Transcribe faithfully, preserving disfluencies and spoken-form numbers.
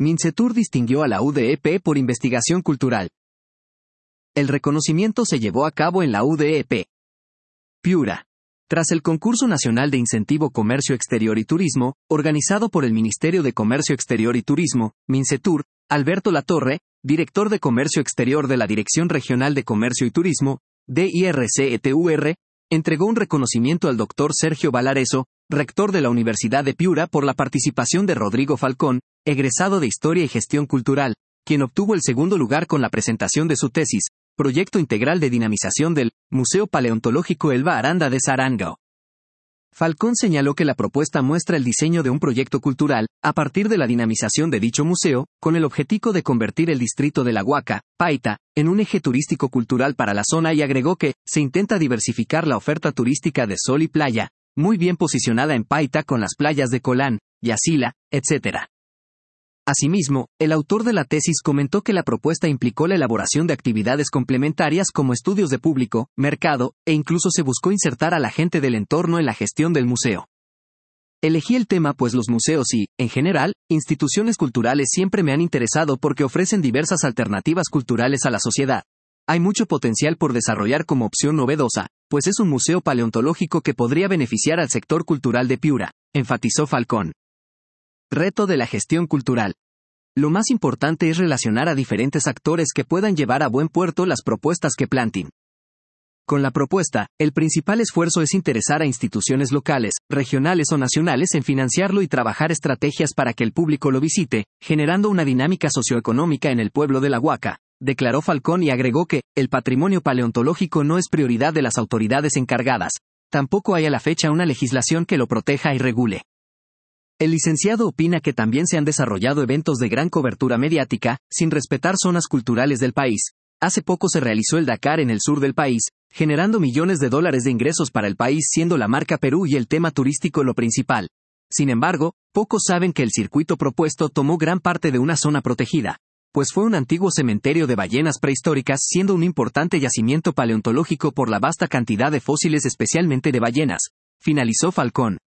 Mincetur distinguió a la U D E P por investigación cultural. El reconocimiento se llevó a cabo en la U D E P Piura. Tras el Concurso Nacional de Incentivo Comercio Exterior y Turismo, organizado por el Ministerio de Comercio Exterior y Turismo, Mincetur, Alberto Latorre, director de Comercio Exterior de la Dirección Regional de Comercio y Turismo, D I R C E T U R, entregó un reconocimiento al doctor Sergio Valareso, rector de la Universidad de Piura, por la participación de Rodrigo Falcón, egresado de Historia y Gestión Cultural, quien obtuvo el segundo lugar con la presentación de su tesis, Proyecto Integral de Dinamización del Museo Paleontológico Elba Aranda de Sarangao. Falcón señaló que la propuesta muestra el diseño de un proyecto cultural, a partir de la dinamización de dicho museo, con el objetivo de convertir el distrito de La Huaca, Paita, en un eje turístico-cultural para la zona, y agregó que se intenta diversificar la oferta turística de sol y playa, muy bien posicionada en Paita con las playas de Colán, Yacila, etcétera. Asimismo, el autor de la tesis comentó que la propuesta implicó la elaboración de actividades complementarias como estudios de público, mercado, e incluso se buscó insertar a la gente del entorno en la gestión del museo. Elegí el tema pues los museos y, en general, instituciones culturales siempre me han interesado porque ofrecen diversas alternativas culturales a la sociedad. Hay mucho potencial por desarrollar como opción novedosa, pues es un museo paleontológico que podría beneficiar al sector cultural de Piura, enfatizó Falcón. Reto de la gestión cultural. Lo más importante es relacionar a diferentes actores que puedan llevar a buen puerto las propuestas que planteen. Con la propuesta, el principal esfuerzo es interesar a instituciones locales, regionales o nacionales en financiarlo y trabajar estrategias para que el público lo visite, generando una dinámica socioeconómica en el pueblo de La Huaca, declaró Falcón, y agregó que el patrimonio paleontológico no es prioridad de las autoridades encargadas. Tampoco hay a la fecha una legislación que lo proteja y regule. El licenciado opina que también se han desarrollado eventos de gran cobertura mediática, sin respetar zonas culturales del país. Hace poco se realizó el Dakar en el sur del país, generando millones de dólares de ingresos para el país, siendo la marca Perú y el tema turístico lo principal. Sin embargo, pocos saben que el circuito propuesto tomó gran parte de una zona protegida, pues fue un antiguo cementerio de ballenas prehistóricas, siendo un importante yacimiento paleontológico por la vasta cantidad de fósiles, especialmente de ballenas, finalizó Falcón.